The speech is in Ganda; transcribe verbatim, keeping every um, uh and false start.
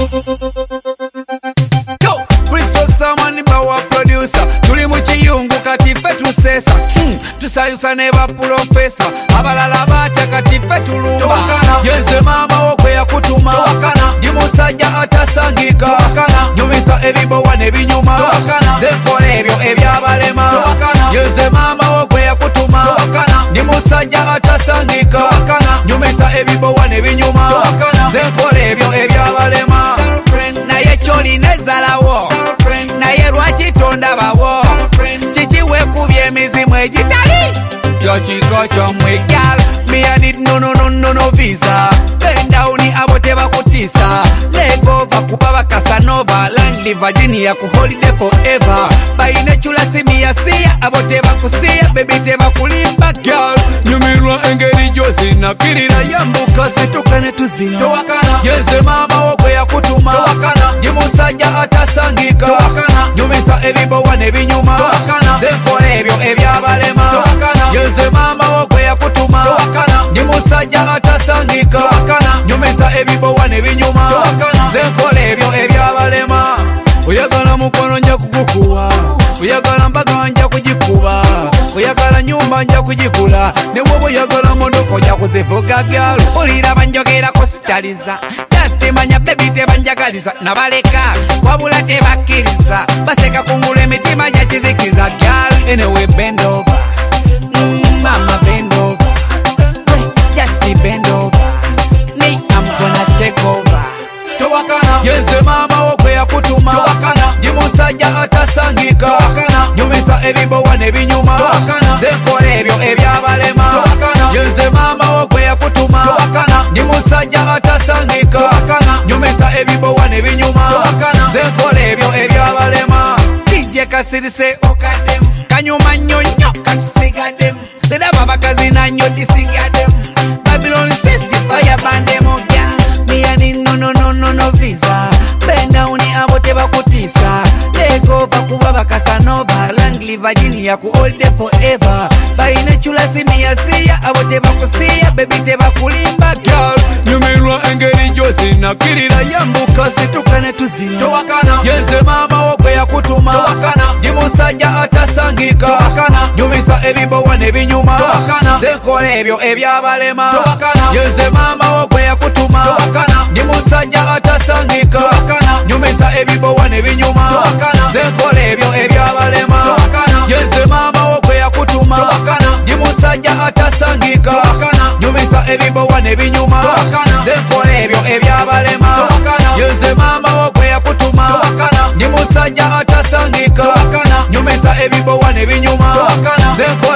Kristo Samani Bawa producer tuli mu kiyungu kati ffe tusesa hmm. Tusayusa ne ba profesa abalala batya kati ffe tulumba yenze mama wo gwe yakutuma ndi musajja atasangika nyumisa ebibowa ne binyuma zekola ebyo ebyabalema yenze mama wo gwe yakutuma ndi musajja atasangika nyumisa ebibowa ne binyuma zekola ebyo ebyabalema naye kyoli nezalawo naye lwaki tondabawo kiki wekubye emizimu egitali kyokiko kyomwe gal me I need no no no no no visa bend down abo tebakutisa legova kuba bakasanova landly Virginia ku holiday forever bayine chula simia siya abo tebakusiya baby tebakulimba girl nyumirwa engeri josi nakirira yambuka situkane tuzinda yenze mama wo gwe yakutuma ndi musajja atasangika nyumisa ebibowa ne binyuma zekola ebyo ebyabalema yenze mama wo gwe yakutuma ndi musajja atasangika nyumisa ebibowa ne binyuma zekola ebyo ebyabalema oyagala mukono nja kugukuwa oyagala mbaga nja kugikuba oyagala nyumba nja kugikula ne woba oyagala mondoko nja kuzivuga gyalo olira banjogerako sitaliza tastimanya bebi tebanjagaliza nabaleka wabula tebakkiriza baseka kungula emitima gyakizikiza gyal anyway bend over mm, mama bend over just bend over me I'm gonna take over yenze mama wo gwe yakutuma ndi musajja atasangika nyumisa ebibowa ne binyuma zekola ebyo ebyabalema yenze mama wo gwe yakutuma ndi musajja atasangika nyumisa ebibowa ne binyuma zekola ebyo ebyabalema dijje kasirise okaddemu kanyuma nnyo nnyo katusigaddemu zedaba bakazi nanyo disigaddemu Babylon system fire bandemu me I need no no no no no visa bend down abo tebakutisa take over kuba bakasanova landly Virginia ku all day forever bayine chula simia siya abo tebakusiya baby tebakulimba girl nyumirwa engeri josi nakirira yambuka situkane tuzinda yenze mama wo gwe yakutuma ndi musajja atasangika nyumisa ebibowa ne binyuma zekola ebyo ebyabalema yenze mama wo gwe yakutuma ndi musajja atasangika nyumisa ebibowa ne binyuma zekola ebyo ebyabalema yenze mama wo gwe yakutuma ndi musajja atasangika nyumisa ebibowa ne binyuma zekola ebyo ebyabalema yenze mama wo gwe yakutuma ndi musajja atasangika nyumisa ebibowa ne binyuma zekola